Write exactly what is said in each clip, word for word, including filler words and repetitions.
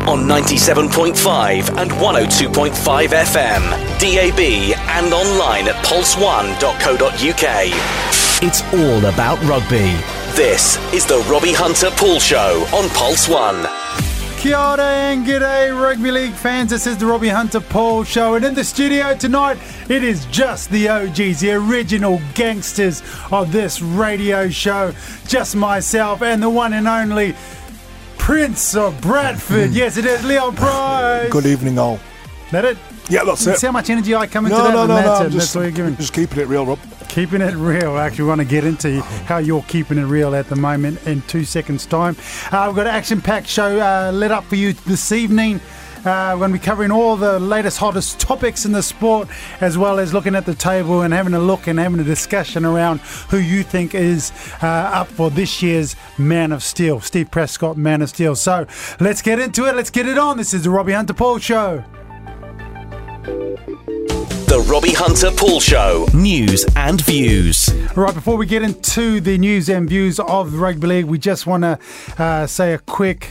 on ninety-seven point five and one oh two point five F M, D A B and online at pulse one dot co dot uk. It's all about rugby. This is the Robbie Hunter Pool Show on Pulse One. Kia ora and g'day Rugby League fans, this is the Robbie Hunter Pool Show, and in the studio tonight it is just the O Gs, the original gangsters of this radio show, just myself and the one and only Prince of Bradford. Yes, it is Leon Price. Good evening all. That it? Yeah, that's it. See how much energy I come into no, that? No, no, no, that's no, it. just, that's what you're giving. Just keeping it real, Rob. Keeping it real. Actually, we want to get into how you're keeping it real at the moment in two seconds' time. Uh, we've got an action-packed show uh, lit up for you this evening. Uh, we're going to be covering all the latest, hottest topics in the sport, as well as looking at the table and having a look and having a discussion around who you think is uh, up for this year's Man of Steel, Steve Prescott Man of Steel. So let's get into it. Let's get it on. This is the Robbie Hunter Pool Show. The Robbie Hunter Pool Show. News and views. All right, before we get into the news and views of the Rugby League, we just want to uh, say a quick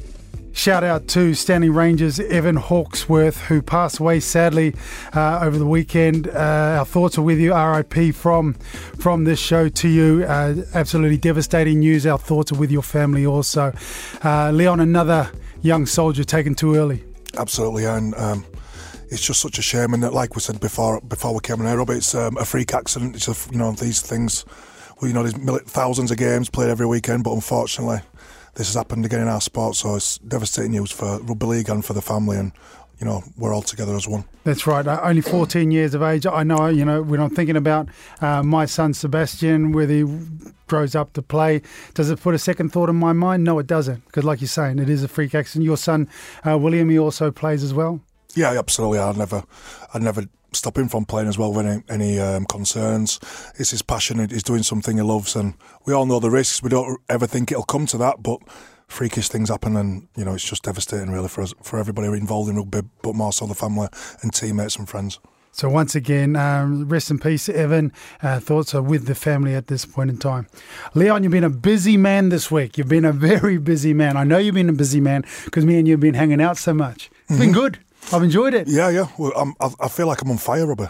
shout out to Stanley Rangers Evan Hawksworth, who passed away sadly uh, over the weekend. Uh, our thoughts are with you, R I P from from this show to you. Uh, absolutely devastating news. Our thoughts are with your family also. Uh, Leon, another young soldier taken too early. Absolutely, and um, it's just such a shame. And like we said before, before we came on here, Rob, it's um, a freak accident. It's a, you know, these things. Well, you know, there's thousands of games played every weekend, but unfortunately, this has happened again in our sport. So it's devastating news for rugby league and for the family. And you know, we're all together as one. That's right. Uh, only fourteen years of age. I know. You know, when I'm thinking about uh, my son Sebastian, whether he grows up to play, does it put a second thought in my mind? No, it doesn't. Because, like you're saying, it is a freak accident. Your son uh, William, he also plays as well. Yeah, absolutely. I'd never, I'd never stop him from playing as well with any, any um, concerns. It's his passion. He's doing something he loves, and we all know the risks. We don't ever think it'll come to that, but freakish things happen, and you know it's just devastating, really, for us, for everybody involved in rugby, but more so the family and teammates and friends. So once again, um, rest in peace, Evan. Uh, thoughts are with the family at this point in time. Leon, you've been a busy man this week. You've been a very busy man. I know you've been a busy man because me and you have been hanging out so much. It's mm-hmm. been good. I've enjoyed it. Yeah, yeah. Well, I'm, I, I feel like I'm on fire, Robert.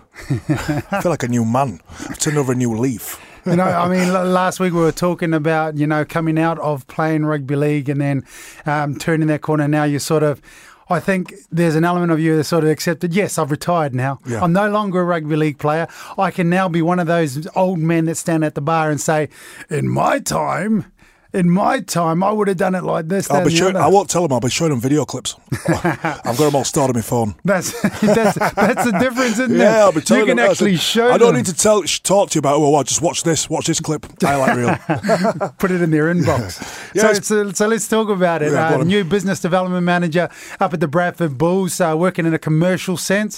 I feel like a new man. I've turned over a new leaf. You know, I mean, last week we were talking about, you know, coming out of playing rugby league and then um, turning that corner. Now you're sort of, I think there's an element of you that sort of accepted, yes, I've retired now. Yeah. I'm no longer a rugby league player. I can now be one of those old men that stand at the bar and say, in my time... In my time, I would have done it like this. I'll be showing, I won't tell them. I'll be showing them video clips. I've got them all stored on my phone. That's that's, that's the difference, isn't yeah, it? I'll be telling you can them. actually show. I don't them. need to tell, talk to you about. Oh, well, just watch this. Watch this clip. Highlight reel. Put it in their inbox. yeah, so, so, so let's talk about it. Yeah, uh, new business development manager up at the Bradford Bulls, uh, working in a commercial sense.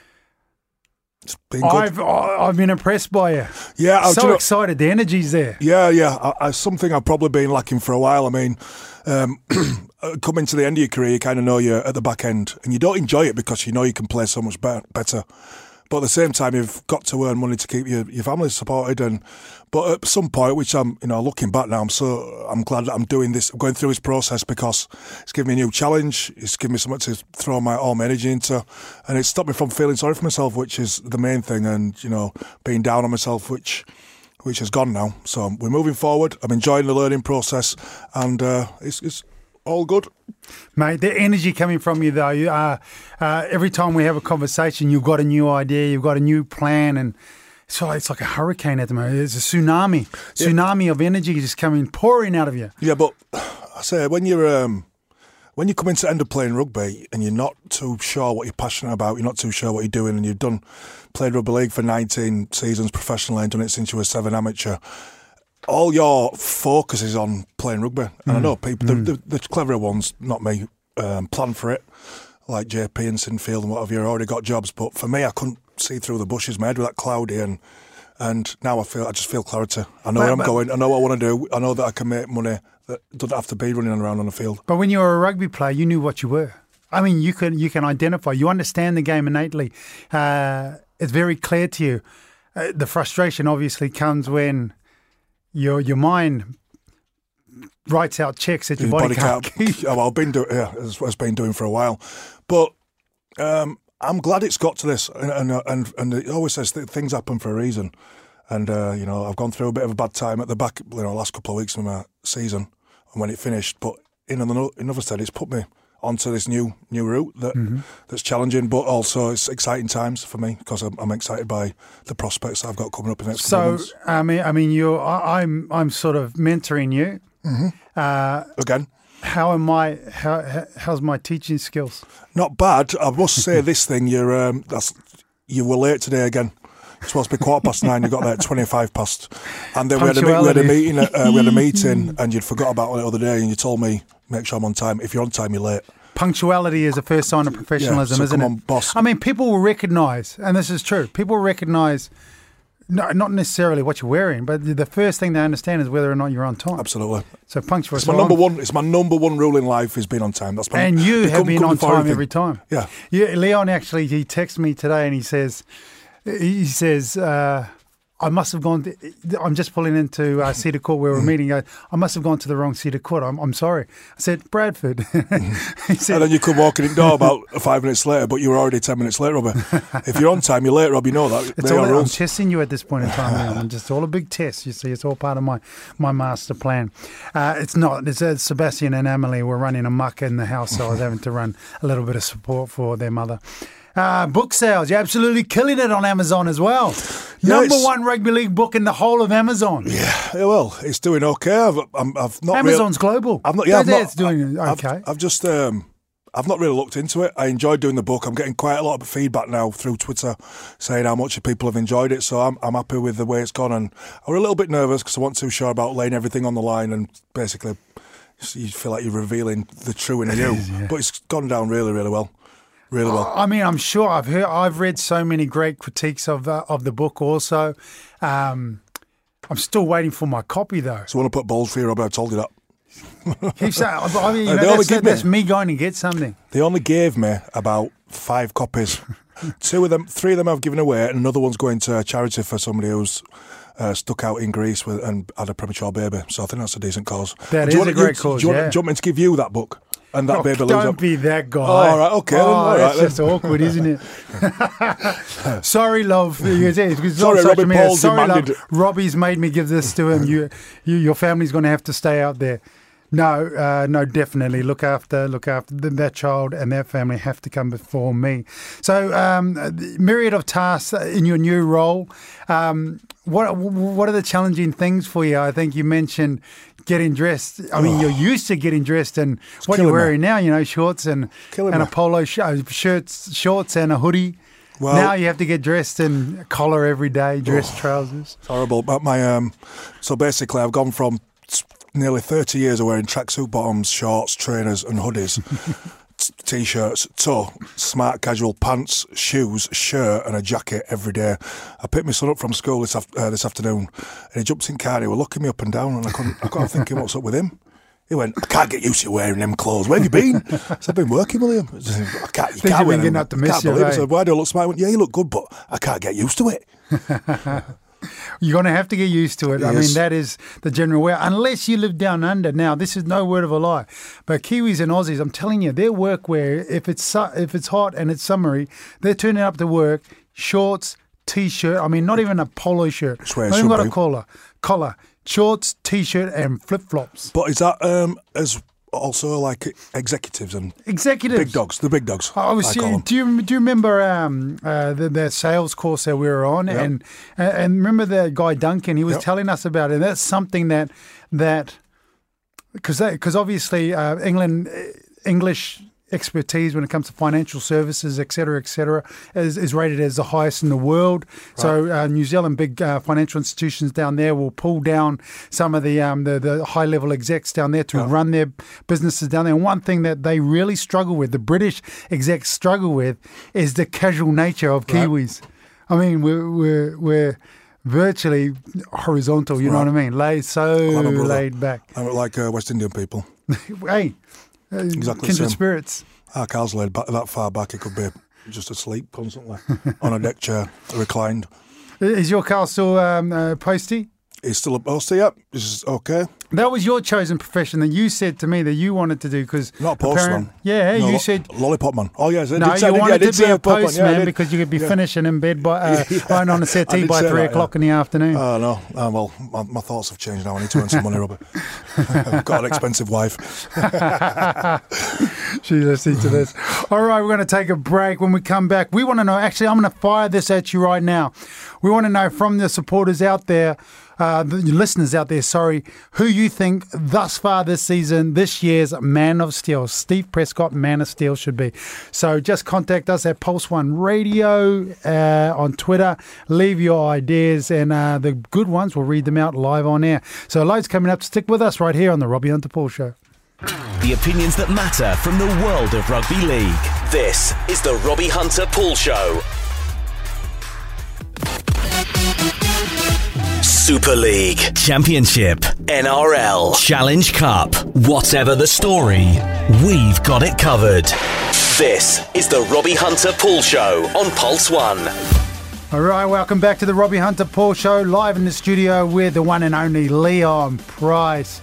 It's been good. I've I've been impressed by you. Yeah, I'm so excited. The energy's there. Yeah, yeah. I, I, something I've probably been lacking for a while. I mean, um, coming to the end of your career, you kind of know you're at the back end, and you don't enjoy it because you know you can play so much better. better. But at the same time, you've got to earn money to keep your, your family supported. And but at some point, which I'm, you know, looking back now, I'm so I'm glad that I'm doing this, I'm going through this process because it's given me a new challenge. It's given me something to throw my all my energy into, and it's stopped me from feeling sorry for myself, which is the main thing. And you know, being down on myself, which which has gone now. So we're moving forward. I'm enjoying the learning process, and uh, it's it's. all good. Mate, the energy coming from you, though, you, uh, uh, every time we have a conversation, you've got a new idea, you've got a new plan, and so it's like a hurricane at the moment. It's a tsunami. Yeah. Tsunami of energy just coming, pouring out of you. Yeah, but I say, when you're um, when you come into the end of playing rugby and you're not too sure what you're passionate about, you're not too sure what you're doing, and you've done played rugby league for nineteen seasons professionally and done it since you were seven amateur, all your focus is on playing rugby. And mm. I know people, mm. the, the, the cleverer ones, not me, um, plan for it, like J P and Sinfield and whatever, you've already got jobs. But for me, I couldn't see through the bushes. My head was that cloudy, and and now I feel I just feel clarity. I know but, where I'm but, going. I know what I want to do. I know that I can make money that doesn't have to be running around on the field. But when you were a rugby player, you knew what you were. I mean, you can, you can identify. You understand the game innately. Uh, it's very clear to you. Uh, the frustration obviously comes when your your mind writes out checks that your body, body can't keep. Well, I've been doing, yeah, it's what I've been doing for a while. But um, I'm glad it's got to this. And and, and, and it always says that things happen for a reason. And, uh, you know, I've gone through a bit of a bad time at the back, you know, last couple of weeks of my season and when it finished. But in another, in another stead, it's put me onto this new new route that mm-hmm. that's challenging, but also it's exciting times for me because I'm, I'm excited by the prospects that I've got coming up in the next couple of months. So, I mean, I mean, you're, I'm, I'm sort of mentoring you. Mm-hmm. Uh, Again. How am I? How how's my teaching skills? Not bad. I must say this thing. You're um, that's you were late today again. You're supposed to be quarter past nine. You got there at twenty-five past, and then we had, a, we had a meeting. Uh, we had a meeting, and you'd forgot about it the other day, and you told me make sure I'm on time. If you're on time, you're late. Punctuality is the first sign of professionalism, yeah, so isn't come it? on, boss. I mean, people will recognise, and this is true. People will recognise. No, not necessarily what you're wearing, but the first thing they understand is whether or not you're on time. Absolutely. So punctual. It's my number one. It's my number one rule in life is being on time. That's my, and you have been on time every time. Yeah. yeah. Leon actually he texted me today and he says, he says. Uh, I must have gone. To, I'm just pulling into uh, Cedar Court where we're meeting. I, I must have gone to the wrong Cedar Court. I'm, I'm sorry. I said Bradford. He said, and then you come walking in the door about five minutes later, but you were already ten minutes late, Robbie. If you're on time, you're late, Rob. You know that. It's they all, are I'm rules. testing you at this point in time. Now. I'm just all a big test. You see, it's all part of my my master plan. Uh, it's not. It's uh, Sebastian and Emily were running amok in the house, so I was having to run a little bit of support for their mother. Uh, book sales, you're absolutely killing it on Amazon as well. Yeah, Number one rugby league book in the whole of Amazon. Yeah, well, it's doing okay. I've, I'm, I've not. Amazon's real, global. I've not. Yeah, I've not, it's doing okay. I've, I've just. Um, I've not really looked into it. I enjoyed doing the book. I'm getting quite a lot of feedback now through Twitter saying how much people have enjoyed it. So I'm, I'm happy with the way it's gone. And I'm a little bit nervous because I wasn't too sure about laying everything on the line and basically you feel like you're revealing the true in you. Yeah. But it's gone down really, really well. Really well. I mean, I'm sure I've heard, I've read so many great critiques of uh, of the book. Also, um, I'm still waiting for my copy though. So I want to put balls for you, Robert. I told you that. Keep saying, I mean, you know, that's, that, that's me going to get something. They only gave me about five copies. Two of them, three of them I've given away, and another one's going to a charity for somebody who's uh, stuck out in Greece with and had a premature baby. So I think that's a decent cause. That is do you want, a great you, cause. Do you, yeah. want, do you want me to give you that book? And that oh, baby don't loser. be that guy. Oh, all right, okay. Oh, all that's right, just awkward, isn't it? Sorry, love. Sorry, Robbie Paul Sorry, demanded love. Robbie's made me give this to him. You, you your family's going to have to stay out there. No, uh, no, definitely look after, look after that child and that family have to come before me. So, um, myriad of tasks in your new role. Um, what what are the challenging things for you? I think you mentioned getting dressed. I mean, oh. you're used to getting dressed, and it's what you're wearing me. now, you know, shorts and killing and me. a polo sh- shirts, shorts and a hoodie. Well, now you have to get dressed in a collar every day, dress oh, trousers. It's horrible. But my um, so basically, I've gone from nearly thirty years of wearing tracksuit bottoms, shorts, trainers, and hoodies. T-shirts, to smart casual pants, shoes, shirt and a jacket every day. I picked my son up from school this, af- uh, this afternoon and he jumped in car and he was looking me up and down and I couldn't, I couldn't thinking what's up with him. He went, I can't get used to wearing them clothes. Where have you been? I said, I've been working, William. I can't, you can't wear them. Up to miss I can't you, believe it. right? I said, why do I look smart? He went, yeah, you look good, but I can't get used to it. You're going to have to get used to it. Yes. I mean, that is the general way. Unless you live down under. Now, this is no word of a lie. But Kiwis and Aussies, I'm telling you, their workwear, if it's su- if it's hot and it's summery, they're turning up to work, shorts, T-shirt. I mean, not even a polo shirt. Not even got a collar. Collar, shorts, T-shirt and flip-flops. But is that um, as... also like executives and executives, big dogs, the big dogs. I was, I do you do you remember um, uh, the, the sales course that we were on, yep. and and remember the guy Duncan? He was yep. telling us about it. And that's something that that because because obviously uh, England English expertise when it comes to financial services, et cetera, et cetera, is, is rated as the highest in the world. Right. So uh, New Zealand big uh, financial institutions down there will pull down some of the um, the, the high-level execs down there to yeah. run their businesses down there. And one thing that they really struggle with, the British execs struggle with, is the casual nature of Kiwis. Right. I mean, we're, we're, we're virtually horizontal, you right. know what I mean? Laid, so laid back. I'm like uh, West Indian people. Hey. Exactly kindred spirits. Our car's laid back that far back, he could be just asleep constantly on a deck chair, reclined. Is your car still um, uh, posty? he's still a poster, yeah. He's okay. That was your chosen profession that you said to me that you wanted to do because... Not a postman. Yeah, no, you lo- said... Lollipop man. Oh, yes. I No, did say, you I did, wanted yeah, I did to be a postman. postman yeah, because you could be yeah. finishing in bed by, uh, lying on a settee by three that, o'clock yeah. in the afternoon. Oh, no. Uh, well, my, my thoughts have changed now. I need to earn some money, Robert. I've got an expensive wife. She's listening to this. All right, we're going to take a break. When we come back, we want to know... Actually, I'm going to fire this at you right now. We want to know from the supporters out there, uh, the listeners out there, sorry, who you think thus far this season, this year's Man of Steel, Steve Prescott Man of Steel should be. So just contact us at Pulse One Radio uh, on Twitter. Leave your ideas and uh, the good ones, we'll read them out live on air. So loads coming up. Stick with us right here on the Robbie Hunter Paul Show. The opinions that matter from the world of rugby league. This is the Robbie Hunter Paul Show. Super League, Championship, N R L, Challenge Cup. Whatever the story, we've got it covered. This is the Robbie Hunter Paul Show on Pulse One. All right, welcome back to the Robbie Hunter Paul Show, live in the studio with the one and only Leon Price.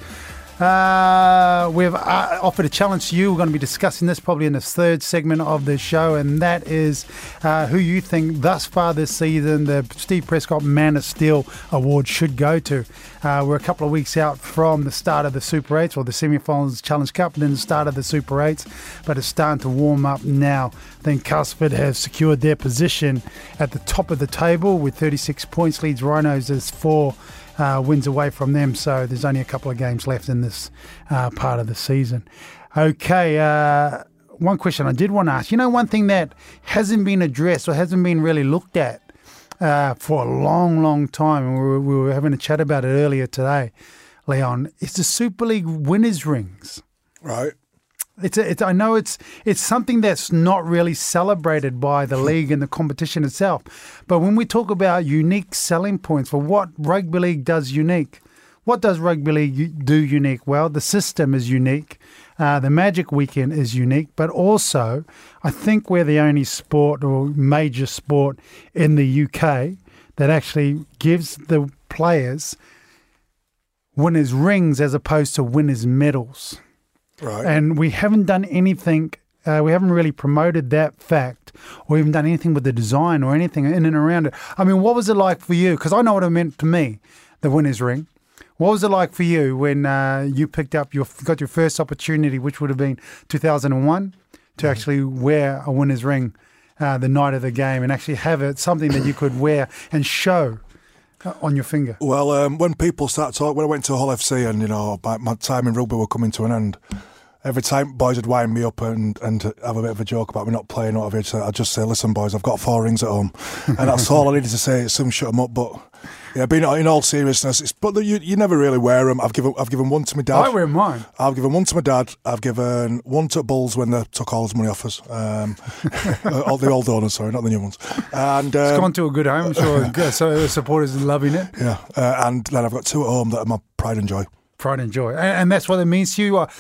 Uh, we've uh, offered a challenge to you. We're going to be discussing this probably in the third segment of the show, and that is uh, who you think thus far this season the Steve Prescott Man of Steel Award should go to. Uh, we're a couple of weeks out from the start of the Super eights, or the semi-finals Challenge Cup, and then the start of the Super eights, but it's starting to warm up now. I think Casford have secured their position at the top of the table with thirty-six points, leads Rhinos as four Uh, wins away from them, so there's only a couple of games left in this uh, part of the season. Okay, uh, one question I did want to ask. You know, one thing that hasn't been addressed or hasn't been really looked at uh, for a long, long time, and we were, we were having a chat about it earlier today, Leon, is the Super League winners' rings. Right. It's, a, it's I know it's it's something that's not really celebrated by the league and the competition itself. But when we talk about unique selling points for what rugby league does unique, what does rugby league do unique? Well, the system is unique. Uh, the Magic Weekend is unique. But also, I think we're the only sport or major sport in the U K that actually gives the players winners' rings as opposed to winners' medals. Right. And we haven't done anything, uh, we haven't really promoted that fact or even done anything with the design or anything in and around it. I mean, what was it like for you? Because I know what it meant to me, the winner's ring. What was it like for you when uh, you picked up, your got your first opportunity, which would have been two thousand one, to mm-hmm. actually wear a winner's ring uh, the night of the game and actually have it, something that you could wear and show on your finger? Well, um, when people start talking, when I went to Hull F C and, you know, my, my time in rugby were coming to an end, every time boys would wind me up and, and have a bit of a joke about me not playing or whatever, I'd just say, listen, boys, I've got four rings at home. And that's all I needed to say. Some shut them up. But, yeah, being in all seriousness, it's, but you, you never really wear them. I've given, I've given one to my dad. I wear mine. I've given one to my dad. I've given one to Bulls when they took all his money off us. Um, all the old owners, sorry, not the new ones. And um, it's gone to a good home. I'm sure so the supporters are loving it. Yeah. Uh, and then I've got two at home that are my pride and joy. Pride and joy. And, and that's what it means to you. Uh,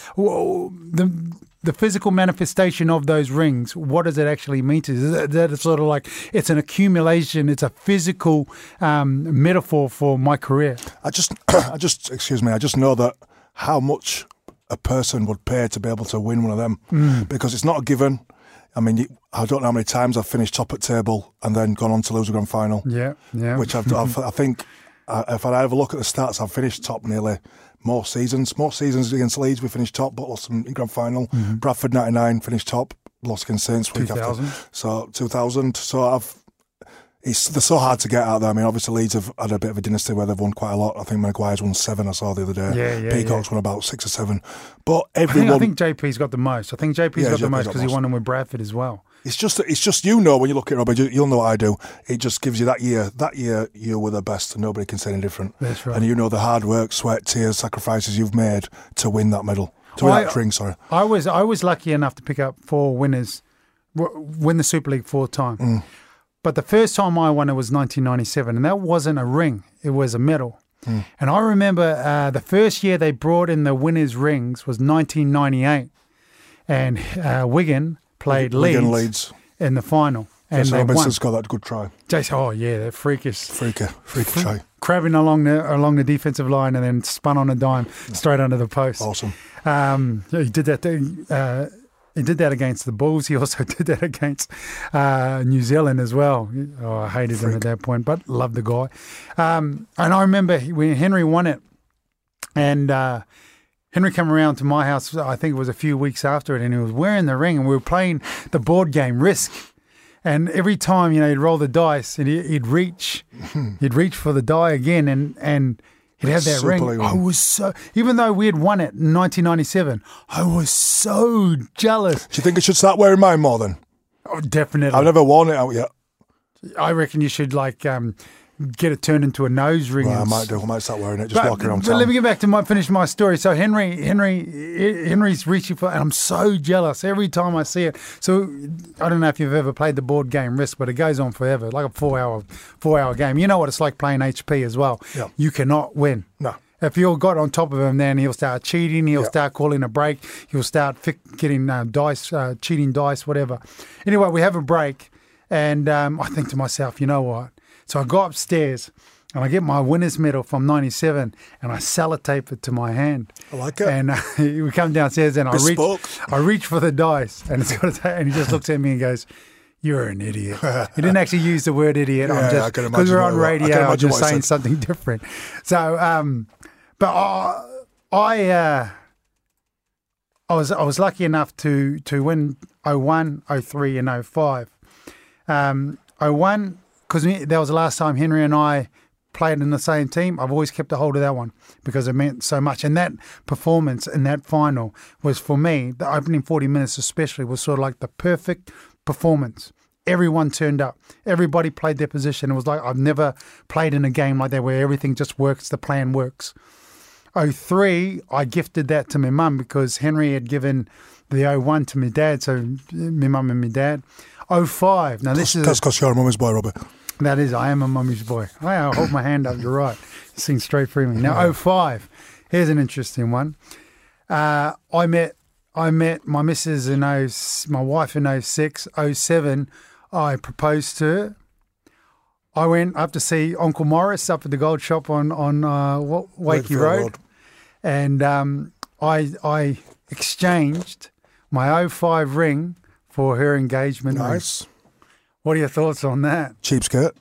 the the physical manifestation of those rings, what does it actually mean to you? Is that, that it's sort of like it's an accumulation, it's a physical um, metaphor for my career? I just, I just, excuse me, I just know that how much a person would pay to be able to win one of them mm. because it's not a given. I mean, I don't know how many times I've finished top at table and then gone on to lose a grand final. Yeah, yeah. Which I've, I've I think, uh, if I have a look at the stats, I've finished top nearly more seasons. Most seasons against Leeds, we finished top, but lost in grand final. Mm-hmm. Bradford ninety-nine finished top, lost against Saints week after. So two thousand. So I've. It's they're so hard to get out there. I mean, obviously Leeds have had a bit of a dynasty where they've won quite a lot. I think Maguire's won seven. I saw the other day. Yeah, yeah. Peacock's yeah. won about six or seven. But everyone, I think, I think J P's got the most. I think J P's yeah, got J P's the most because he most. won them with Bradford as well. It's just, it's just you know when you look at it, Robert, you'll know what I do. It just gives you that year, that year you were the best and nobody can say any different. That's right. And you know the hard work, sweat, tears, sacrifices you've made to win that medal. To well, win that I, ring, sorry. I was, I was lucky enough to pick up four winners, win the Super League four times. Mm. But the first time I won it was nineteen ninety-seven, and that wasn't a ring, it was a medal. Mm. And I remember uh, the first year they brought in the winners' rings was nineteen ninety-eight, and uh, Wigan played Wigan Leeds, Leeds in the final. and Jason they won. Robinson's got that good try. Jason, oh yeah, they're freakish. Freaker, freaker try. Crabbing along the along the defensive line and then spun on a dime straight under the post. Awesome. Um, he did that. Thing, uh, he did that against the Bulls. He also did that against uh, New Zealand as well. Oh, I hated Freak. him at that point, but loved the guy. Um, and I remember when Henry won it, and uh, Henry came around to my house. I think it was a few weeks after it, and he was wearing the ring, and we were playing the board game Risk. And every time, you know, he'd roll the dice, and he'd reach, he'd reach for the die again, and and. He'd have that Super ring. I was so, even though we had won it in nineteen ninety-seven, I was so jealous. Do you think I should start wearing mine more then? Oh, definitely. I've never worn it out yet. I reckon you should like um, get it turned into a nose ring. Well, I might do. I might start wearing it, just but, walking around but town. Let me get back to my finish my story. So Henry, Henry, Henry's reaching for, and I'm so jealous every time I see it. So I don't know if you've ever played the board game Risk, but it goes on forever, like a four-hour, four-hour game. You know what it's like playing H P as well. Yeah. You cannot win. No. If you got on top of him, then he'll start cheating. He'll yeah. start calling a break. He'll start fi- getting uh, dice, uh, cheating dice, whatever. Anyway, we have a break, and um, I think to myself, you know what? So I go upstairs, and I get my winner's medal from ninety-seven, and I sellotape it to my hand. I like it. And uh, we come downstairs, and I reach, Bespoke. I reach for the dice, and it's got to, and he just looks at me and goes, "You're an idiot." He didn't actually use the word idiot. Yeah, I'm just because we're on radio. I'm just saying something different. So, um, but I, I, uh, I was I was lucky enough to to win oh one, oh three, and oh five. Um, oh one because that was the last time Henry and I played in the same team. I've always kept a hold of that one because it meant so much. And that performance in that final was, for me, the opening forty minutes especially, was sort of like the perfect performance. Everyone turned up. Everybody played their position. It was like I've never played in a game like that where everything just works, the plan works. oh three, I gifted that to my mum because Henry had given the oh one to my dad, so my mum and my dad. oh five, now this that's, is... That's because you're a mummy's boy, Robert. That is, I am a mummy's boy. I I'll hold my hand up, you're right. Sing straight through me. Now, oh five, here's an interesting one. Uh, I met I met my missus in oh, my wife in oh six. oh seven, I proposed to her. I went up to see Uncle Morris up at the gold shop on, on uh, Wakey Road. Road. And um, I I exchanged my oh five ring for her engagement ring. Nice. What are your thoughts on that? Cheapskate.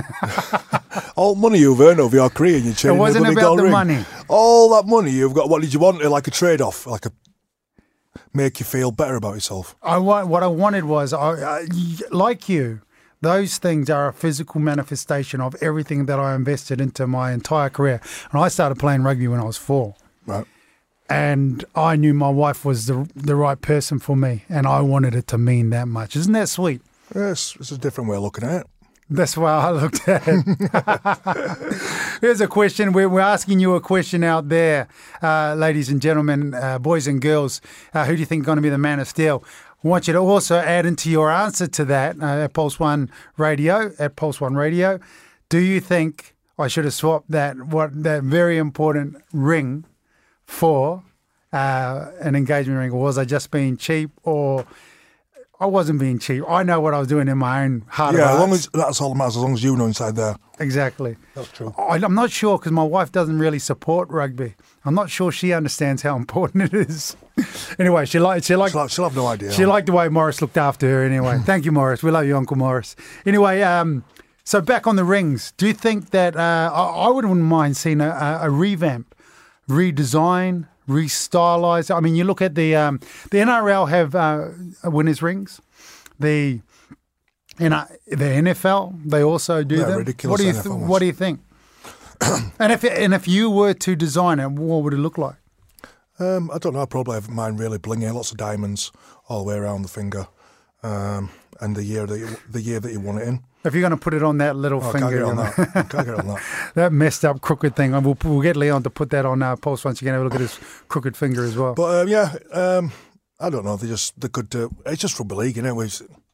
All money you've earned over your career, and you're changing It wasn't the about gold the ring. money. All that money you've got. What did you want? Like a trade-off, like a make you feel better about yourself. I want what I wanted was, I, I, like you, those things are a physical manifestation of everything that I invested into my entire career. And I started playing rugby when I was four. Right. And I knew my wife was the the right person for me, and I wanted it to mean that much. Isn't that sweet? Yes, it's a different way of looking at it. That's why I looked at it. Here's a question. We're, we're asking you a question out there, uh, ladies and gentlemen, uh, boys and girls. Uh, who do you think is going to be the man of steel? I want you to also add into your answer to that uh, at Pulse One Radio. At Pulse One Radio, do you think I should have swapped that what that very important ring for uh, an engagement ring, or was I just being cheap? Or I wasn't being cheap. I know what I was doing in my own heart Yeah, of as long hearts. as that's all that matters. As long as you know inside there. Exactly. That's true. I, I'm not sure because my wife doesn't really support rugby. I'm not sure she understands how important it is. Anyway, she liked. She liked. She'll, she'll have no idea. She liked the way Morris looked after her. Anyway, thank you, Morris. We love you, Uncle Morris. Anyway, um, so back on the rings. Do you think that uh, I, I wouldn't mind seeing a, a, a revamp, redesign, restylize? I mean, you look at the um, the N R L have uh, winners' rings. The in the N F L, they also do Yeah, them. ridiculous What do you N F L th- ones. What do you think? and if and if you were to design it, what would it look like? Um, I don't know. I probably have mine really blingy, lots of diamonds all the way around the finger, um, and the year that you, the year that you want it in. If you're going to put it on that little Oh, I finger, can't get on you know, that. I can't get on that. that messed up crooked thing. We'll, we'll get Leon to put that on our Pulse once again. Have a look at his crooked finger as well. But um, yeah, um, I don't know. They just they could. Uh, it's just rugby league, you know. It's,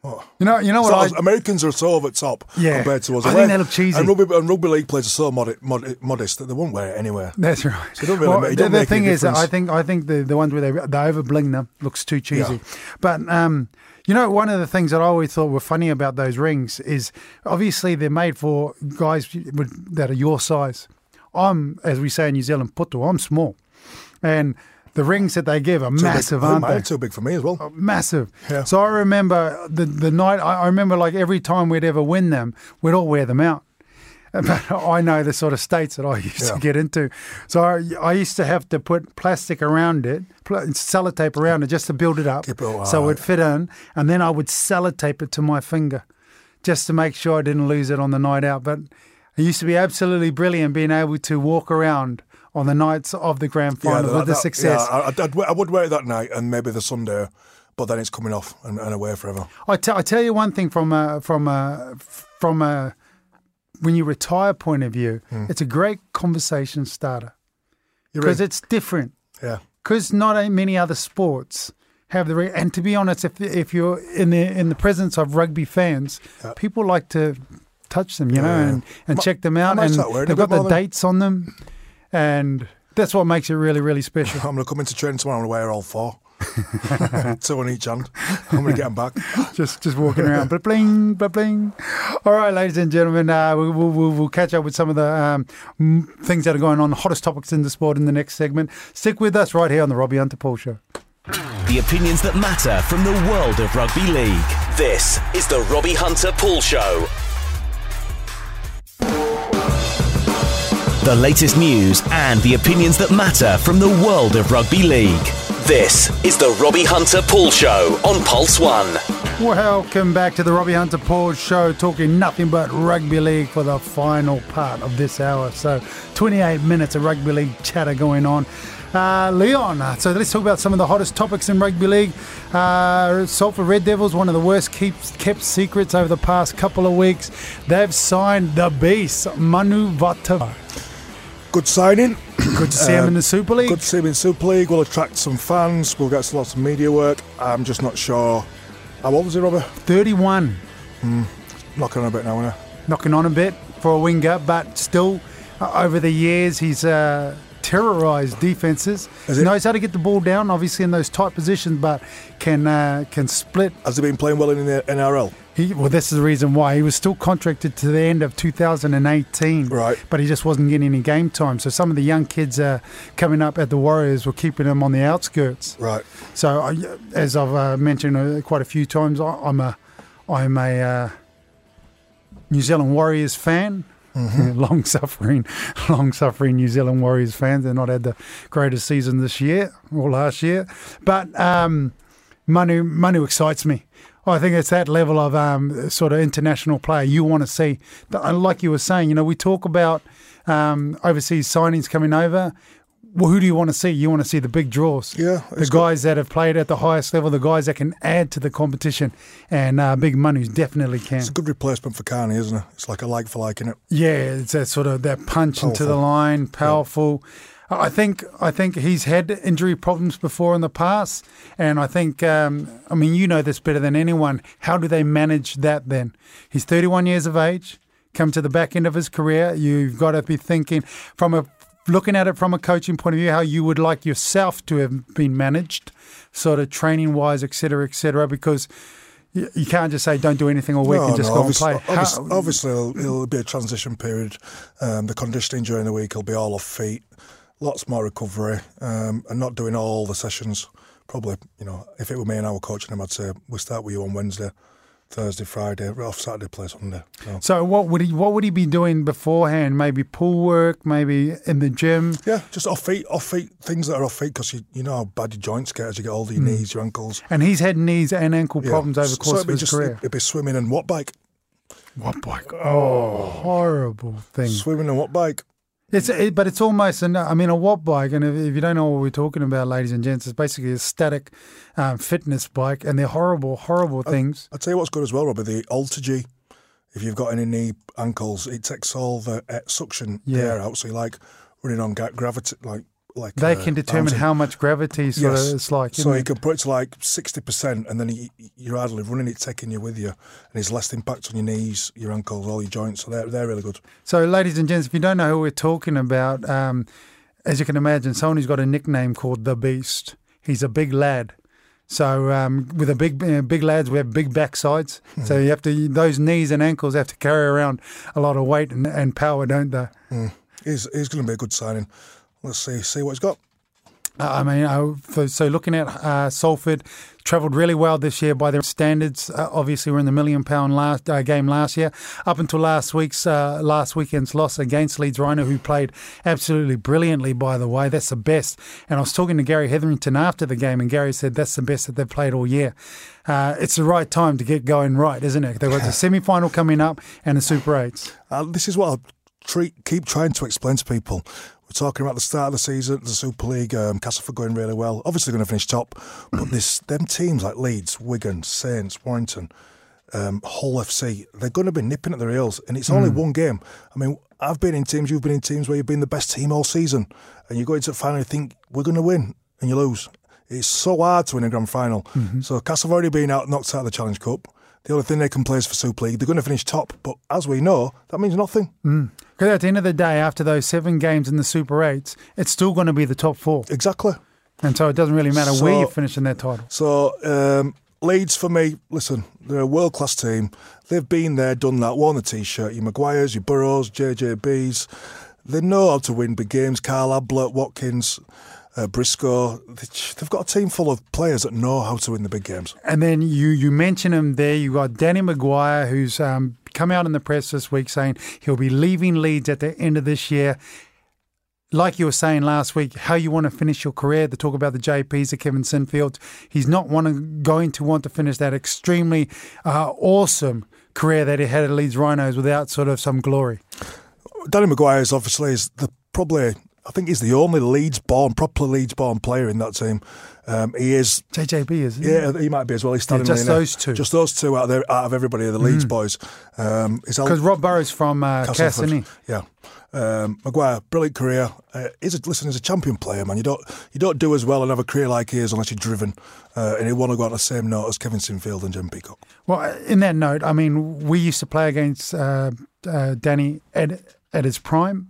What? You know, you know what? So I, Americans are so over the top Yeah. compared to us. I And think we're- they look cheesy. And rugby, and rugby league players are so modi- modi- modest that they won't wear it anywhere. That's right. So it don't really Well, make- it the don't the make thing any is, that I difference. think I think the the ones where they they over bling them looks too cheesy. Yeah. But um, you know, one of the things that I always thought were funny about those rings is obviously they're made for guys with, that are your size. I'm, as we say in New Zealand, putu. I'm small, and the rings that they give are Too massive, big. I think aren't mine they? are too big for me as well. Massive. Yeah. So I remember the the night. I, I remember like every time we'd ever win them, we'd all wear them out. But I know the sort of states that I used Yeah. to get into. So I, I used to have to put plastic around it, pl- sellotape around it just to build it up, Keep it all so it right. would fit in, and then I would sellotape it to my finger, just to make sure I didn't lose it on the night out. But it used to be absolutely brilliant being able to walk around on the nights of the grand final that- with the that- success. Yeah, I, I'd, I would wear it that night and maybe the Sunday, but then it's coming off and, and away forever. I, t- I tell you one thing from a, from a, from a when you retire point of view, Hmm. it's a great conversation starter You're because in. it's different. Yeah. Because not many other sports have the re- and to be honest, if if you're in the in the presence of rugby fans, Yeah. people like to touch them, you know, Yeah. and, and Ma- check them out, I might and start wearing they've a got bit the more than- dates on them, and that's what makes it really really special. I'm going to come into training tomorrow and wear all four. Two on each hand. I'm going to get them back. just just walking around, blah bling, blah bling. All right, ladies and gentlemen, uh, we'll, we'll, we'll catch up with some of the um, m- things that are going on, the hottest topics in the sport in the next segment. Stick with us right here on the Robbie Hunter Paul Show. The opinions that matter from the world of rugby league. This is the Robbie Hunter Paul Show. The latest news and the opinions that matter from the world of rugby league. This is the Robbie Hunter Paul Show on Pulse One. Welcome back to the Robbie Hunter Paul Show, talking nothing but rugby league for the final part of this hour. So twenty-eight minutes of rugby league chatter going on. Uh, Leon, uh, so let's talk about some of the hottest topics in rugby league. Uh, Salford Red Devils, one of the worst keep, kept secrets over the past couple of weeks. They've signed the beast, Manu Vatuvei. Good signing. Good to see him in the Super League. Good to see him in Super League. We'll attract some fans. We'll get lots of media work. I'm just not sure. How old is he, Robert? thirty-one. Knocking on a bit now, isn't he? Knocking on a bit for a winger, but still, uh, over the years, he's uh, terrorised defences. Is He it? knows how to get the ball down, obviously in those tight positions, but can uh, can split. Has he been playing well in the N R L? He, well, this is the reason why. He was still contracted to the end of two thousand eighteen, Right. but he just wasn't getting any game time. So some of the young kids uh, coming up at the Warriors were keeping him on the outskirts. Right. So, I, as I've uh, mentioned uh, quite a few times, I, I'm a, I'm a uh, New Zealand Warriors fan. Mm-hmm. long-suffering, long-suffering New Zealand Warriors fans. They've not had the greatest season this year or last year, but um, Manu, Manu excites me. I think it's that level of um, sort of international player you want to see. Like you were saying, you know, we talk about um, overseas signings coming over. Well, who do you want to see? You want to see the big draws. Yeah, The it's good. guys that have played at the highest level, the guys that can add to the competition. And uh, Big Manu definitely can. It's a good replacement for Carney, isn't it? It's like a like for like, isn't it? Yeah, it's that sort of that punch into the Powerful. line, powerful. I think I think he's had injury problems before in the past, and I think um, I mean you know this better than anyone. How do they manage that then? He's thirty-one years of age, come to the back end of his career. You've got to be thinking from a looking at it from a coaching point of view, how you would like yourself to have been managed, sort of training wise, et cetera, et cetera, because. You you can't just say don't do anything all week and just go obviously, and play. Obviously, How- obviously it'll, it'll be a transition period. Um, the conditioning during the week will be all off feet, lots more recovery, um, and not doing all the sessions. Probably, you know, if it were me and I were coaching him, I'd say we start with you on Wednesday, Thursday, Friday, off Saturday, play Sunday. So, So what would he what would he be doing beforehand? Maybe pool work, maybe in the gym. yeah, just off feet, off feet, things that are off feet because you, you know how bad your joints get as you get older, your knees, your ankles. And he's had knees and ankle Yeah. problems over the So course it'd of be his just, career. It'd be swimming and what bike? What bike? Oh, horrible thing. Swimming and what bike? It's it, but it's almost an, I mean a watt bike, and if, if you don't know what we're talking about, ladies and gents, it's basically a static um, fitness bike, and they're horrible, horrible things. I'll tell you what's good as well, Robbie, the Ultra-G. If you've got any knee, ankles, it takes all the uh, suction Yeah. air out. So you like running on ga- gravity, like like they uh, can determine bouncing. how much gravity sort Yes. of it's like. So isn't you it? can put it to like sixty percent, and then you, you're hardly running it, taking you with you, and it's less impact on your knees, your ankles, all your joints. So they're they're really good. So, ladies and gents, if you don't know who we're talking about, um, as you can imagine, someone who's got a nickname called the Beast. He's a big lad. So um, with a big uh, big lads, we have big backsides. Mm. So you have to those knees and ankles have to carry around a lot of weight and, and power, don't they? Mm. He's he's going to be a good signing. Let's see see what he's got. Uh, I mean, uh, so looking at uh, Salford, travelled really well this year by their standards. Uh, obviously, we're in the million pound last uh, game last year. Up until last week's uh, last weekend's loss against Leeds Rhino, who played absolutely brilliantly. By the way, that's the best. And I was talking to Gary Hetherington after the game, and Gary said that's the best that they've played all year. Uh, it's the right time to get going right, isn't it? They've got the semi-final coming up and the Super Eights. Uh, this is what I treat, keep trying to explain to people. We're talking about the start of the season, the Super League, um, Castleford going really well. Obviously going to finish top, but this them teams like Leeds, Wigan, Saints, Warrington, um, Hull F C, they're going to be nipping at their heels, and it's only mm. one game. I mean, I've been in teams, you've been in teams where you've been the best team all season, and you go into the final and you think, we're going to win, and you lose. It's so hard to win a grand final. Mm-hmm. So Castle have already been out, knocked out of the Challenge Cup. The only thing they can play is for Super League. They're going to finish top, but as we know, that means nothing. Mm. Because at the end of the day, after those seven games in the Super Eights, it's still going to be the top four. Exactly. And so it doesn't really matter so, where you finish in that title. So um, Leeds, for me, listen, they're a world-class team. They've been there, done that, worn the T-shirt. Your Maguires, your Burrows, J J Bs. They know how to win big games. Carl Ablett, Watkins, Uh, Briscoe, they've got a team full of players that know how to win the big games. And then you, you mention him there. You got Danny Maguire, who's um, come out in the press this week saying he'll be leaving Leeds at the end of this year. Like you were saying last week, how you want to finish your career, to talk about the J Ps, the Kevin Sinfield. He's not want to, going to want to finish that extremely uh, awesome career that he had at Leeds Rhinos without sort of some glory. Danny Maguire is obviously is the probably... I think he's the only Leeds-born, proper Leeds-born player in that team. Um, he is... J J B, isn't he? Yeah, he might be as well. He's standing yeah, just there, those two. Just those two out of, there, out of everybody, the Leeds mm. boys. Because um, Rob Burrows from uh, Cass, isn't he? Yeah. Um, Maguire, brilliant career. Uh, he's a, listen, he's a champion player, man. You don't you don't do as well and have a career like his unless you're driven. Uh, and he'll want to go on the same note as Kevin Sinfield and Jim Peacock. Well, in that note, I mean, we used to play against uh, uh, Danny at, at his prime.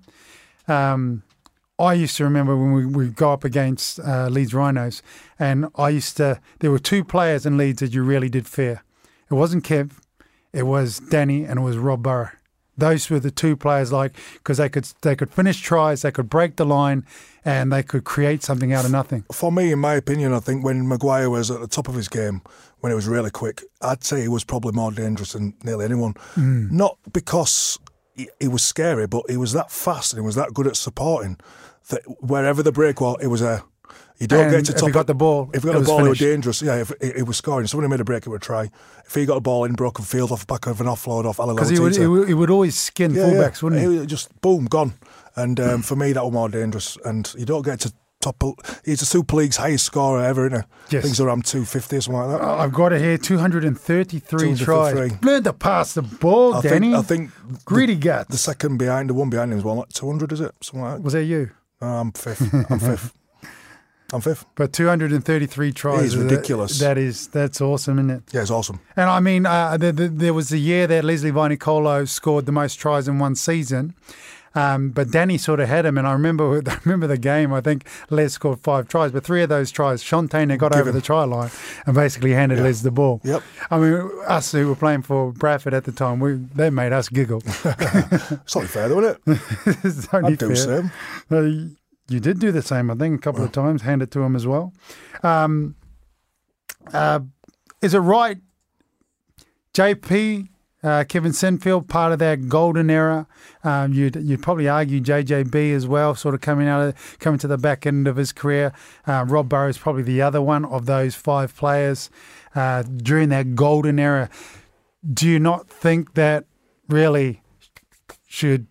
Um I used to remember when we we go up against uh, Leeds Rhinos, and I used to. There were two players in Leeds that you really did fear. It wasn't Kev, it was Danny, and it was Rob Burrow. Those were the two players, like because they could they could finish tries, they could break the line, and they could create something out of nothing. For me, in my opinion, I think when Maguire was at the top of his game, when it was really quick, I'd say he was probably more dangerous than nearly anyone. Mm. Not because he, he was scary, but he was that fast and he was that good at supporting that wherever the break was, it was a. You don't and get to top. If he got the ball, if he got the ball, finished. It was dangerous. Yeah, if it was scoring, somebody made a break, it would try. If he got a ball in broken field off the back of an offload off Alan because he would, he would he would always skin yeah, fullbacks, yeah. wouldn't he? he would just boom, gone. And um, for me, that was more dangerous. And you don't get to top. He's the Super League's highest scorer ever, isn't he? Yes. Things around two fifty or something like that. I've got it here, two hundred thirty-three tries. Learn to pass the ball, I Danny. Think, I think greedy the, guts. The second behind, the one behind him is well, like two hundred, is it? Something like that. Was that you? No, I'm fifth. I'm fifth. I'm fifth. But two hundred thirty-three tries. It's ridiculous. That, that is, that's awesome, isn't it? Yeah, it's awesome. And I mean, uh, the, the, there was a year that Leslie Vinicolo scored the most tries in one season. Um, but Danny sort of had him, and I remember I remember the game. I think Les scored five tries, but three of those tries, Sean Tainer got Give over him. the try line and basically handed yeah. Les the ball. Yep. I mean, us who were playing for Bradford at the time, we they made us giggle. It's only fair, though, isn't it? It's only I'd do fair. the same. Uh, you did do the same, I think, a couple well. of times, hand it to him as well. Um, uh, is it right, J P, uh, Kevin Sinfield, part of that golden era? Um, you'd you'd probably argue J J B as well, sort of coming out of, coming to the back end of his career. Uh, Rob Burrow is probably the other one of those five players uh, during that golden era. Do you not think that really should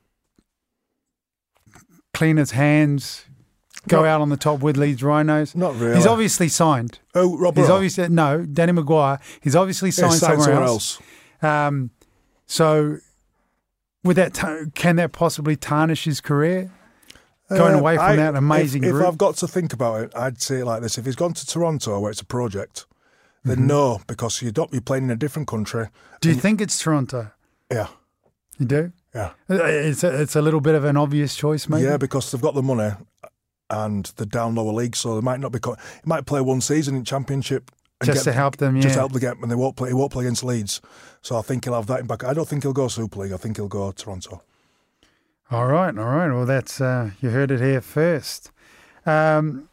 clean his hands, go not, out on the top with Leeds Rhinos? Not really. He's obviously signed. Oh, Rob He's Burrow? obviously no Danny Maguire. He's obviously signed, yeah, signed somewhere, somewhere else. else. Um, so, would that t- can that possibly tarnish his career? going Uh, away from I- that amazing if, group. If I've got to think about it, I'd say it like this. If he's gone to Toronto, where it's a project, then Mm-hmm. no, because you're, not, you're playing in a different country. Do you think it's Toronto? Yeah, You do? yeah. It's a, it's a little bit of an obvious choice, maybe. Yeah, because they've got the money and they're down lower league, so they might not be. Co- he might play one season in Championship and Just get- to help them, yeah. Just help the game, and they won't play. He won't play against Leeds, so I think he'll have that in back. I don't think he'll go Super League. I think he'll go Toronto. All right, all right. Well, that's uh, you heard it here first. Um,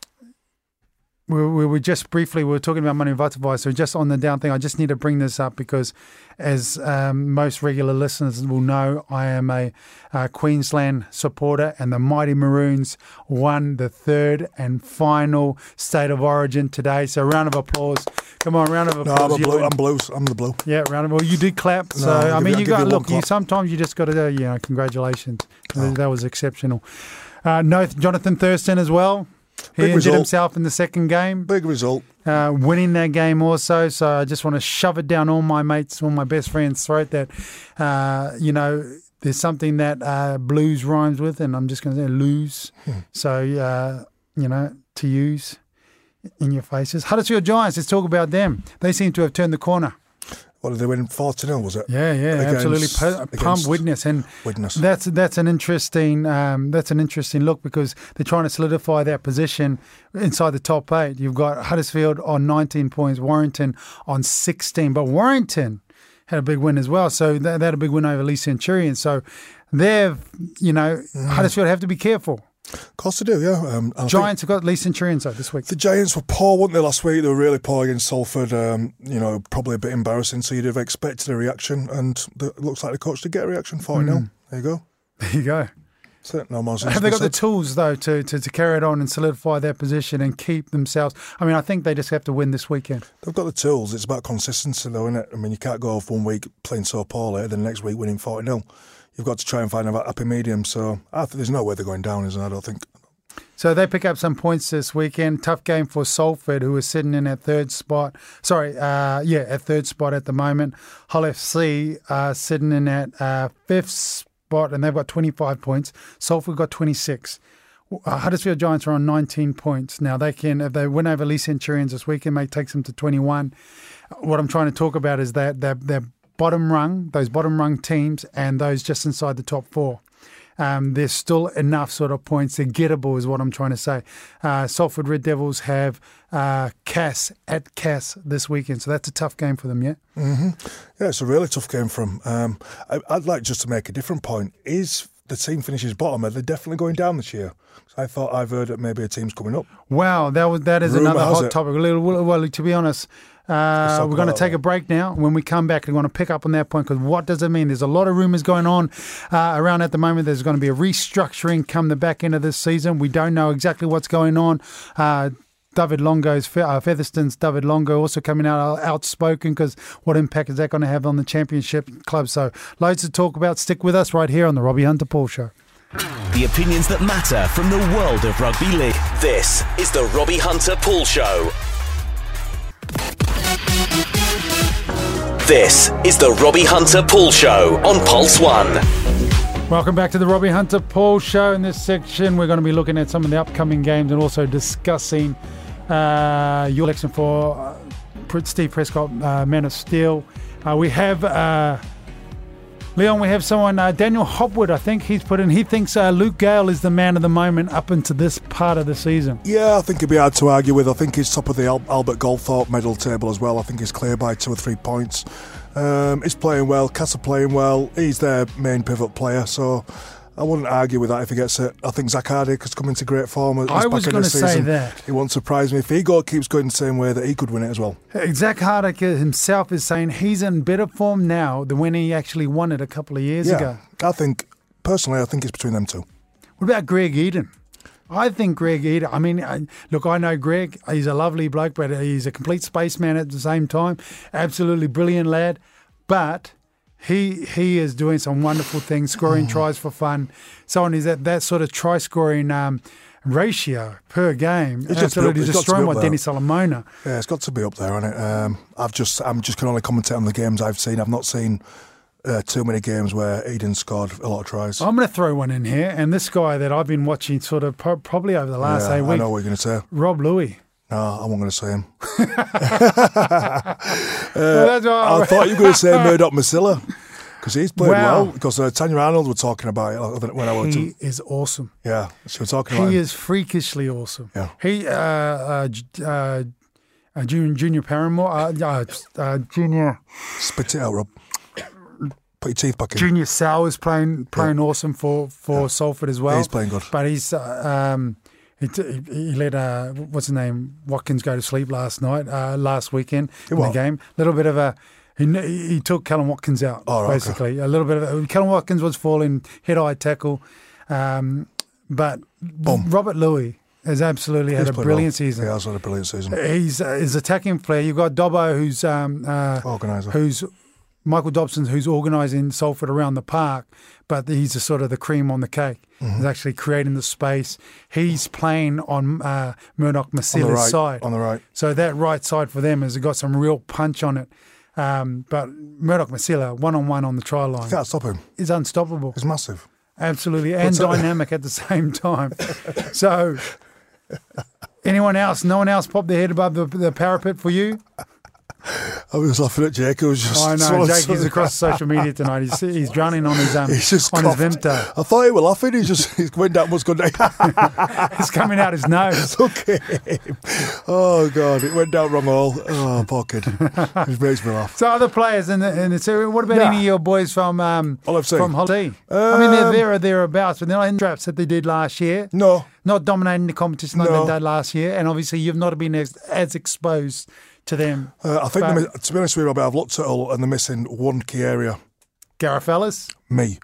we, we were just briefly we were talking about Money Vitavice, so just on the down thing. I just need to bring this up because, as um, most regular listeners will know, I am a uh, Queensland supporter, and the Mighty Maroons won the third and final State of Origin today. So, round of applause. Come on, round of No, applause. I'm, a You blue, win. I'm blues. I'm the blue. Yeah, round of well, you did clap. So No, I'll I give mean, you- you I'll got give you look. one You clap. sometimes you just got to, do, you know, congratulations. That was exceptional. Uh, no, Jonathan Thurston as well. He Big injured result. himself in the second game, Big result. uh, winning that game also. So I just want to shove it down all my mates, all my best friends' throat that, uh, you know, there's something that uh, blues rhymes with, and I'm just going to say lose. Hmm. So, uh, you know, to use in your faces. Huddersfield Giants, let's talk about them. They seem to have turned the corner. What did they win? four to nil, was it? Yeah, yeah, Against- absolutely. Pu- Pump against Widnes, and Widnes. that's that's an interesting um, that's an interesting look because they're trying to solidify that position inside the top eight. You've got Huddersfield on nineteen points, Warrington on sixteen, but Warrington had a big win as well. So they, they had a big win over Lee Centurion. So they've, you know, Mm. Huddersfield have to be careful. Of course they do, yeah. Um, I think Giants have got Lee Centurion so this week. the Giants were poor, weren't they, last week? They were really poor against Salford. Um, you know, probably a bit embarrassing, so you'd have expected a reaction, and the, it looks like the coach did get a reaction, forty nil. Mm. There you go. There you go. That's it. No more. Have they got the tools, though, to, to, to carry it on and solidify their position and keep themselves? I mean, I think they just have to win this weekend. They've got the tools. It's about consistency, though, isn't it? I mean, you can't go off one week playing so poorly, then the next week winning forty nil. You've got to try and find a happy medium. So I think there's no way they're going down, is there? I don't think. So they pick up some points this weekend. Tough game for Salford, who is sitting in at third spot. Sorry, uh, yeah, at third spot at the moment. Hull F C uh, sitting in at uh, fifth spot, and they've got twenty-five points. Salford got twenty-six. Uh, Huddersfield Giants are on nineteen points. Now, they can, if they win over Lee Centurions this weekend, may takes them to twenty-one. What I'm trying to talk about is that that that bottom rung, those bottom rung teams, and those just inside the top four. Um, there's still enough sort of points. They're gettable is what I'm trying to say. Uh, Salford Red Devils have uh, Cass at Cass this weekend, so that's a tough game for them, yeah? Mm-hmm. Yeah, it's a really tough game for them. Um, I, I'd like just to make a different point. Is the team finishes bottom, are they definitely going down this year? I thought I've heard that maybe a team's coming up. Wow, that was that is Rumour another has hot it. topic. Well, well, to be honest, uh, talk we're going to about take that. a break now. When we come back, we're going to pick up on that point because what does it mean? There's a lot of rumours going on uh, around at the moment. There's going to be a restructuring come the back end of this season. We don't know exactly what's going on. Uh, David Longo's, uh, Featherstone's David Longo also coming out outspoken because what impact is that going to have on the championship club? So loads to talk about. Stick with us right here on the Robbie Hunter Paul Show. The opinions that matter from the world of rugby league. This is the Robbie Hunter Paul Show. This is the Robbie Hunter Paul Show on Pulse One. Welcome back to the Robbie Hunter Paul Show. In this section, we're going to be looking at some of the upcoming games and also discussing uh, your election for uh, Steve Prescott, uh, Man of Steel. Uh, we have... Uh, Leon, we have someone, uh, Daniel Hopwood, I think he's put in, he thinks uh, Luke Gale is the man of the moment up into this part of the season. Yeah, I think it'd be hard to argue with. I think he's top of the Al- Albert Goldthorpe medal table as well. I think he's clear by two or three points. Um, he's playing well, Cass are playing well. He's their main pivot player, so I wouldn't argue with that if he gets it. I think Zach Hardick has come into great form. I was going to say that. He won't surprise me if he go, keeps going the same way that he could win it as well. Zach Hardick himself is saying he's in better form now than when he actually won it a couple of years yeah, ago. I think, personally, I think it's between them two. What about Greg Eden? I think Greg Eden, I mean, I, look, I know Greg, he's a lovely bloke, but he's a complete spaceman at the same time. Absolutely brilliant lad. But he he is doing some wonderful things, scoring tries for fun. Someone who's at that sort of try-scoring um, ratio per game. It's absolutely got to be up- it's got to be destroying up what there. Dennis Salamona. Yeah, it's got to be up there, hasn't it? Um, I've just, I'm just can only commentate on the games I've seen. I've not seen uh, too many games where he didn't score a lot of tries. I'm going to throw one in here, and this guy that I've been watching sort of pro- probably over the last yeah, eight weeks. I know what you're going to say. Rob Louis. No, I wasn't going to say him. uh, well, that's I thought you were going to say Murdoch Masila. Because he's played wow. well. Because uh, Tanya Arnold were talking about it when I went He to. is awesome. Yeah, she was talking about He him. is freakishly awesome. Yeah. He, uh, uh, j- uh, uh, Junior, Junior Paramore, uh, uh, uh, Junior Spit it out, Rob. Put your teeth back in. Junior Sowers playing playing yeah. awesome for, for yeah. Salford as well. Yeah, he's playing good. But he's uh, um, he, t- he let uh, what's his name Watkins go to sleep last night, uh, last weekend he in what? the game. A little bit of a he, he took Callum Watkins out oh, right, basically. Okay. A little bit of a, Callum Watkins was falling head-eye tackle, um, but Boom. Robert Louis has absolutely he's had a brilliant well. season. Yeah, he's had a brilliant season. He's uh, his attacking flair. You've got Dobbo, who's um, uh, organizer, who's Michael Dobson, who's organising Salford around the park, but he's a sort of the cream on the cake. Mm-hmm. He's actually creating the space. He's playing on uh, Murdoch Masila's right, side. On the right. So that right side for them has got some real punch on it. Um, but Murdoch Masila, one-on-one on the try line. You can't stop him. Is unstoppable. He's massive. Absolutely. And dynamic at the same time. So, anyone else? No one else popped their head above the, the parapet for you? I was laughing at Jake. Who was just I know, Jake. He's across social media tonight. He's he's drowning on his um he's just on coughed. his Vimto. I thought he was laughing. He's just he's going down. What's going down? It's coming out his nose. Okay. Oh God, it went down wrong all. Oh, poor kid. It makes me laugh. So other players in the in the series. What about Yeah. any of your boys from um All I've seen. from Holiday? I mean, they're Um, there or thereabouts, but they're not in traps that they did last year. No, Not dominating the competition like No. they did last year, and obviously you've not been as, as exposed to them. uh, I think But- they're mi- to be honest with you, Robert, I've looked at it all and they're missing one key area. Gareth Ellis. Me.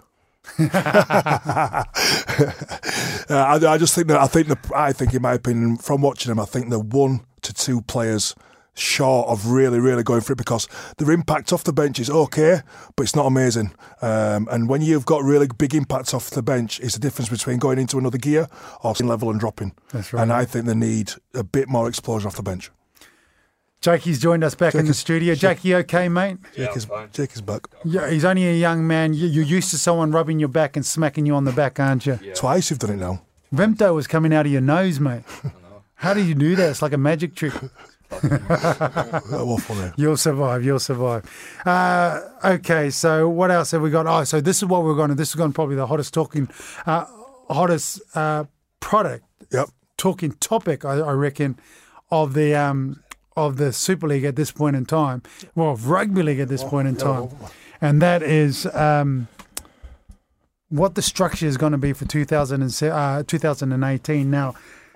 uh, I, I just think that I think the I think in my opinion, from watching them, I think they're one to two players short of really, really going for it because their impact off the bench is okay, but it's not amazing. Um, and when you've got really big impacts off the bench, it's the difference between going into another gear or staying level and dropping. That's right. And I think they need a bit more explosion off the bench. Jakey's joined us back Jake in the is- studio. Jakey, you okay, mate? Jake, is, Jake is back. Yeah, he's only a young man. You- You're used to someone rubbing your back and smacking you on the back, aren't you? Twice you've done it now. Vimto was coming out of your nose, mate. How do you do that? It's like a magic trick. Well, funny. You'll survive. You'll survive. Uh, okay, so what else have we got? Oh, so this is what we're going to. This is going to probably the hottest talking, uh, hottest uh, product, Yep. talking topic, I, I reckon, of the um, of the Super League at this point in time. Well, of rugby league at this point in time, and that is um, what the structure is going to be for two thousand eighteen. Now,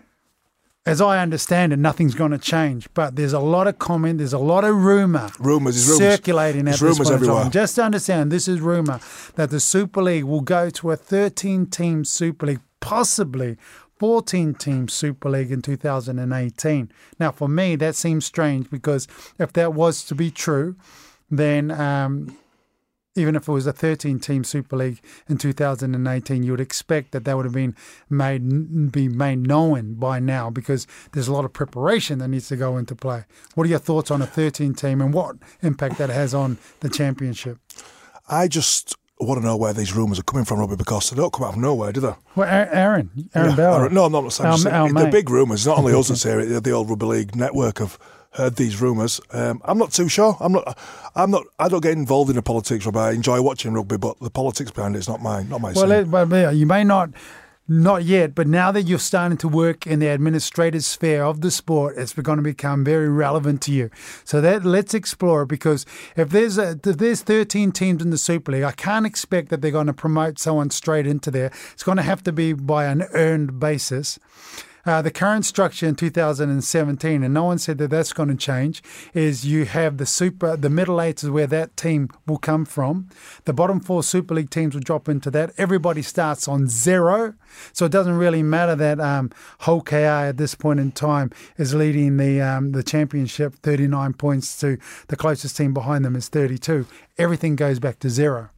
as I understand it, nothing's going to change, but there's a lot of comment, there's a lot of rumour Rumours, there's rumours. circulating There's at this rumours point in everywhere. time. Just to understand, this is rumour that the Super League will go to a thirteen-team Super League, possibly fourteen-team Super League in two thousand eighteen. Now, for me, that seems strange because if that was to be true, then um, even if it was a thirteen-team Super League in two thousand eighteen, you would expect that that would have been made be made known by now because there's a lot of preparation that needs to go into play. What are your thoughts on a thirteen-team and what impact that has on the championship? I just want to know where these rumours are coming from, Robbie, because they don't come out of nowhere, do they? Well, Aaron, Aaron Yeah, Bell. Aaron- No, I'm not saying. Our- I'm saying our they're mate. big rumours. Not only us that's here, the, the old Rugby League network have heard these rumours. Um, I'm not too sure. I'm not. I'm not. I don't get involved in the politics, Robbie. I enjoy watching rugby, but the politics behind it is not mine. Not my. Well, scene. it, but yeah, you may not, not yet, but now that you're starting to work in the administrative sphere of the sport, it's going to become very relevant to you. So that let's explore it because if there's a, if there's thirteen teams in the Super League, I can't expect that they're going to promote someone straight into there. It's going to have to be by an earned basis. Uh, the current structure in two thousand seventeen, and no one said that that's going to change, is you have the super, the middle eight is where that team will come from. The bottom four Super League teams will drop into that. Everybody starts on zero, so it doesn't really matter that um, Hull K R at this point in time is leading the um, the championship, thirty-nine points to the closest team behind them is thirty-two. Everything goes back to zero.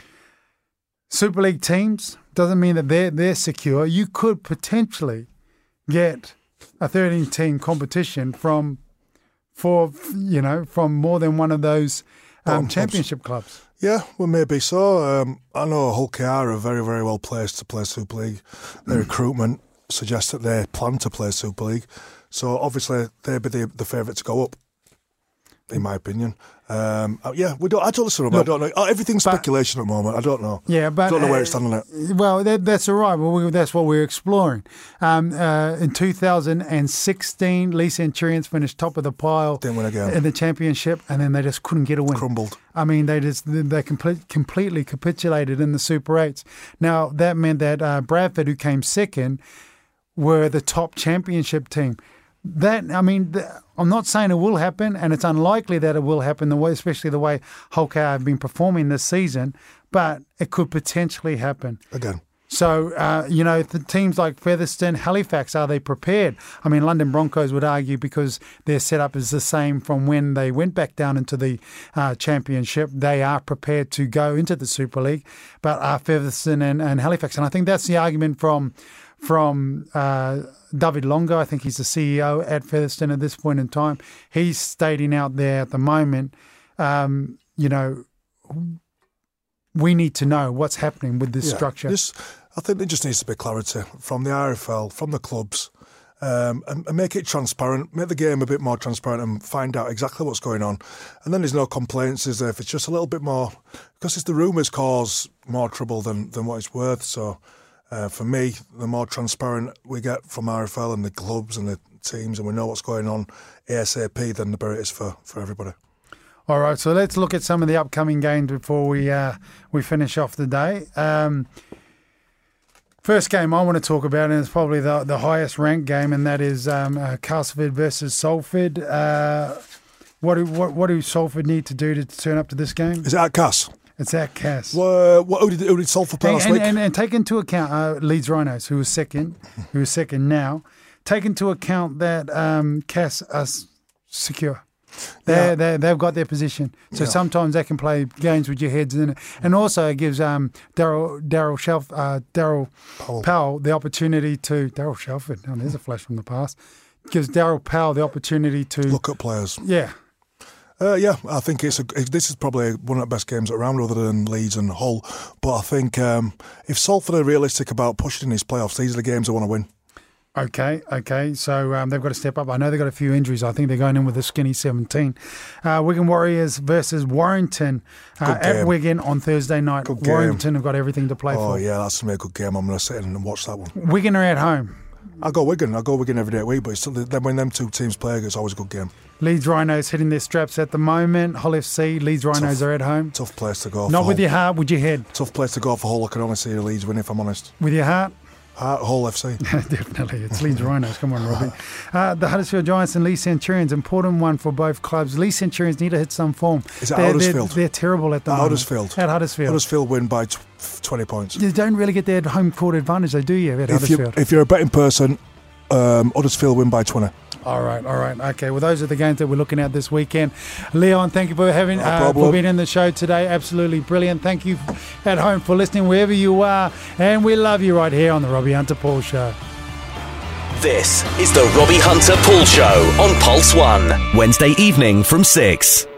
Super League teams doesn't mean that they're they're secure. You could potentially get a thirteen-team competition from, for you know, from more than one of those um, Bottom clubs. championship clubs. Yeah, well, maybe so. Um, I know Hull K R are very, very well placed to play Super League. Their recruitment suggests that they plan to play Super League. So obviously they'd be the, the favourite to go up, in my opinion. Um, yeah, we don't. I don't listen. Look, I don't know. Everything's but, speculation at the moment. I don't know. Yeah, but I don't know where uh, it's standing at. Well, that, that's all right. Well, we, that's what we're exploring. Um, uh, in two thousand sixteen, Lee Centurions finished top of the pile. Didn't win again in the championship, and then they just couldn't get a win. Crumbled. I mean, they just they complete, completely capitulated in the Super Eights. Now that meant that uh, Bradford, who came second, were the top championship team. That I mean, the, I'm not saying it will happen, and it's unlikely that it will happen, the way, especially the way Hull K R have been performing this season, but it could potentially happen. Again. So, uh, you know, the teams like Featherstone, Halifax, are they prepared? I mean, London Broncos would argue because their setup is the same from when they went back down into the uh, championship. They are prepared to go into the Super League, but are Featherstone and, and Halifax. And I think that's the argument from from uh, David Longo. I think he's the C E O at Featherstone at this point in time. He's stating out there at the moment, um, you know, we need to know what's happening with this yeah, structure. This, I think there just needs to be clarity from the R F L, from the clubs, um, and, and make it transparent, make the game a bit more transparent and find out exactly what's going on. And then there's no complaints, is there? If it's just a little bit more, because it's the rumours cause more trouble than, than what it's worth. So uh, for me, the more transparent we get from R F L and the clubs and the teams, and we know what's going on ASAP, then the better it is for, for everybody. All right, so let's look at some of the upcoming games before we uh, we finish off the day. Um, first game I want to talk about, and it's probably the the highest ranked game, and that is um, uh, Castleford versus Salford. Uh, what do what what do Salford need to do to turn up to this game? Is it at Cass? It's at Cass. Well, what, who, did, who did Salford play and, last and, week? And, and take into account uh, Leeds Rhinos, who was second, who is second now. Take into account that um, Cass are secure. They yeah. they they've got their position, so yeah. sometimes they can play games with your heads in it, and also it gives um Daryl Daryl Shelf uh, Daryl Powell. Powell the opportunity to Daryl Shelford. Oh, there's a flash from the past. Gives Daryl Powell the opportunity to look at players. Yeah, uh, yeah. I think it's a, this is probably one of the best games around, other than Leeds and Hull. But I think um, if Salford are realistic about pushing in these playoffs, these are the games they want to win. Okay, okay. So um, they've got to step up. I know they've got a few injuries. I think they're going in with a skinny seventeen. Uh, Wigan Warriors versus Warrington uh, at Wigan on Thursday night. Good Warrington game. have got everything to play oh, for. Oh, yeah, that's going to be a good game. I'm going to sit in and watch that one. Wigan are at home. I go Wigan. I go Wigan every day a week, but it's still, then when them two teams play, it's always a good game. Leeds Rhinos hitting their straps at the moment. Hull F C, Leeds Rhinos tough, are at home. Tough place to go. Not for with Hull. your heart, with your head. Tough place to go for Hull. I can only see the Leeds win, if I'm honest. With your heart? Heart, Hull F C. Definitely. It's Leeds Rhinos. Come on, Robbie. Uh, the Huddersfield Giants and Lee Centurions, important one for both clubs. Lee Centurions need to hit some form. Is it they're, Huddersfield? They're, they're terrible at the at moment. Huddersfield. At Huddersfield. Huddersfield win by twenty points. You don't really get their home court advantage, though, do you, at if Huddersfield? You, if you're a betting person, um, Huddersfield win by twenty. All right, all right. Okay, well, those are the games that we're looking at this weekend. Leon, thank you for having no uh, for being in the show today. Absolutely brilliant. Thank you at home for listening wherever you are. And we love you right here on the Robbie Hunter Paul Show. This is the Robbie Hunter Paul Show on Pulse One. Wednesday evening from six.